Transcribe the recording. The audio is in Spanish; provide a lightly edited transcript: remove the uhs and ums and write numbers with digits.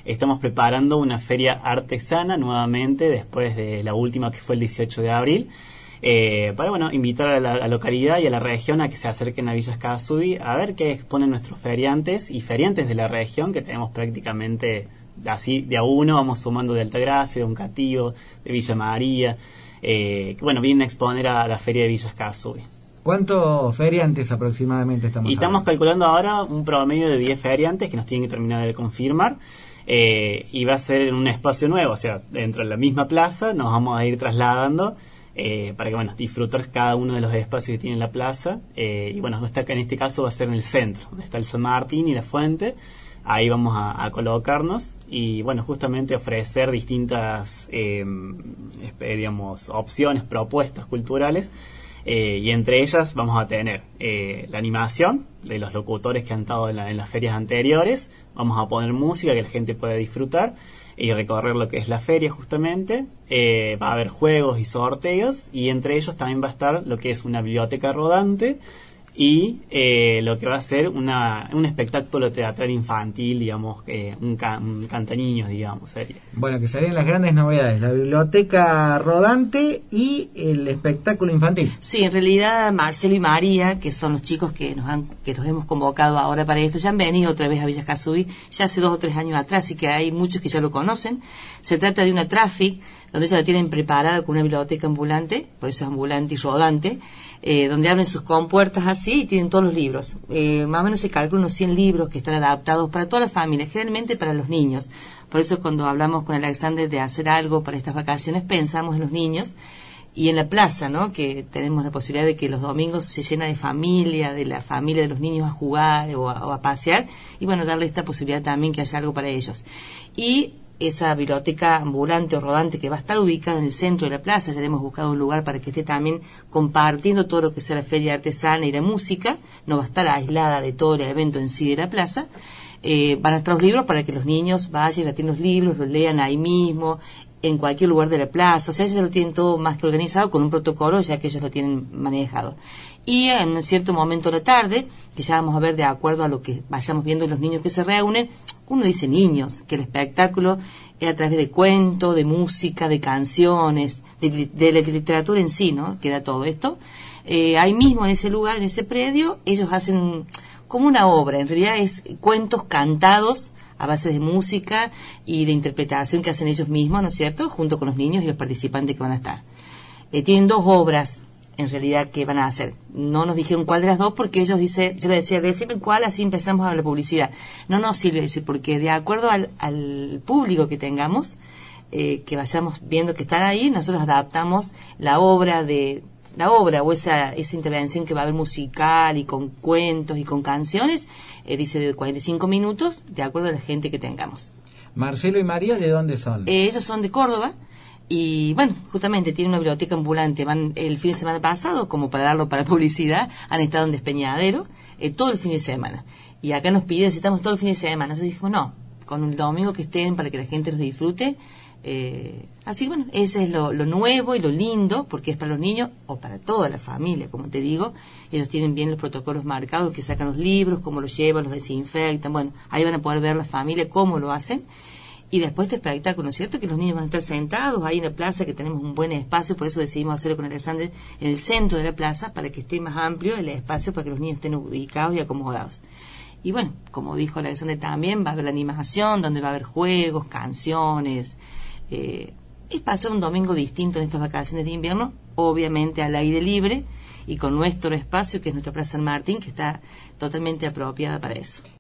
estamos preparando una feria artesana nuevamente, después de la última que fue el 18 de abril, para bueno, invitar a la localidad y a la región a que se acerquen a Villa Escazú a ver qué exponen nuestros feriantes y feriantes de la región, que tenemos prácticamente así de a uno, vamos sumando de Altagracia, de Uncativo, de Villa María, que bueno, vienen a exponer a la feria de Villa Escazú. ¿Cuántos feriantes aproximadamente estamos estamos calculando ahora un promedio de 10 feriantes que nos tienen que terminar de confirmar, y va a ser en un espacio nuevo, o sea, dentro de la misma plaza nos vamos a ir trasladando para que bueno, disfrutar cada uno de los espacios que tiene la plaza, y bueno, en este caso va a ser en el centro, donde está el San Martín y la Fuente. Ahí vamos a colocarnos y bueno, justamente ofrecer distintas digamos, opciones, propuestas culturales, y entre ellas vamos a tener la animación de los locutores que han estado en las ferias anteriores. Vamos a poner música que la gente pueda disfrutar y recorrer lo que es la feria justamente. Va a haber juegos y sorteos, y entre ellos también va a estar lo que es una biblioteca rodante y lo que va a ser un espectáculo teatral infantil, digamos, un cantaniños, digamos, sería. Bueno, que serían las grandes novedades, la biblioteca rodante y el espectáculo infantil. Sí, en realidad Marcelo y María, que son los chicos que los hemos convocado ahora para esto, ya han venido otra vez a Villa Escazú ya hace 2 o 3 años atrás, así que hay muchos que ya lo conocen. Se trata de una traffic, donde ellos la tienen preparada con una biblioteca ambulante, por eso es ambulante y rodante, donde abren sus compuertas así y tienen todos los libros. Más o menos se calcula unos 100 libros que están adaptados para toda la familia, generalmente para los niños. Por eso cuando hablamos con Alexander de hacer algo para estas vacaciones, pensamos en los niños y en la plaza, ¿no? Que tenemos la posibilidad de que los domingos se llena de la familia de los niños a jugar o a pasear, y bueno, darle esta posibilidad también que haya algo para ellos. Y esa biblioteca ambulante o rodante que va a estar ubicada en el centro de la plaza, ya le hemos buscado un lugar para que esté también compartiendo todo lo que sea la feria artesana y la música, no va a estar aislada de todo el evento en sí de la plaza. Van a estar los libros para que los niños vayan, ya tienen los libros, los lean ahí mismo, en cualquier lugar de la plaza, o sea, ellos ya lo tienen todo más que organizado con un protocolo, ya que ellos lo tienen manejado. Y en un cierto momento de la tarde, que ya vamos a ver de acuerdo a lo que vayamos viendo los niños que se reúnen, uno dice niños, que el espectáculo es a través de cuentos, de música, de canciones, de la literatura en sí, ¿no? Que da todo esto. Ahí mismo en ese lugar, en ese predio, ellos hacen como una obra, en realidad es cuentos cantados a base de música y de interpretación que hacen ellos mismos, ¿no es cierto?, junto con los niños y los participantes que van a estar. Tienen 2 obras, en realidad, que van a hacer. No nos dijeron cuál de las 2, porque ellos yo les decía, decime cuál, así empezamos a la publicidad. No, sí, le decía, porque de acuerdo al público que tengamos, que vayamos viendo que están ahí, nosotros adaptamos la obra o esa intervención que va a haber musical y con cuentos y con canciones, dice de 45 minutos, de acuerdo a la gente que tengamos. Marcelo y María, ¿de dónde son? Ellos son de Córdoba y, bueno, justamente tienen una biblioteca ambulante. Van el fin de semana pasado, como para darlo para publicidad, han estado en Despeñadero todo el fin de semana. Y acá nos pidieron, necesitamos todo el fin de semana. Nosotros dijimos, no, con el domingo que estén para que la gente los disfrute. Así que bueno, ese es lo nuevo y lo lindo, porque es para los niños o para toda la familia, como te digo. Ellos tienen bien los protocolos marcados, que sacan los libros, cómo los llevan, los desinfectan. Bueno, ahí van a poder ver la familia cómo lo hacen. Y después este espectáculo, ¿no es cierto?, que los niños van a estar sentados ahí en la plaza, que tenemos un buen espacio, por eso decidimos hacerlo con Alexander en el centro de la plaza, para que esté más amplio el espacio, para que los niños estén ubicados y acomodados. Y bueno, como dijo Alexander también, va a haber la animación, donde va a haber juegos, canciones. Es pasar un domingo distinto en estas vacaciones de invierno, obviamente al aire libre y con nuestro espacio, que es nuestra Plaza San Martín, que está totalmente apropiada para eso.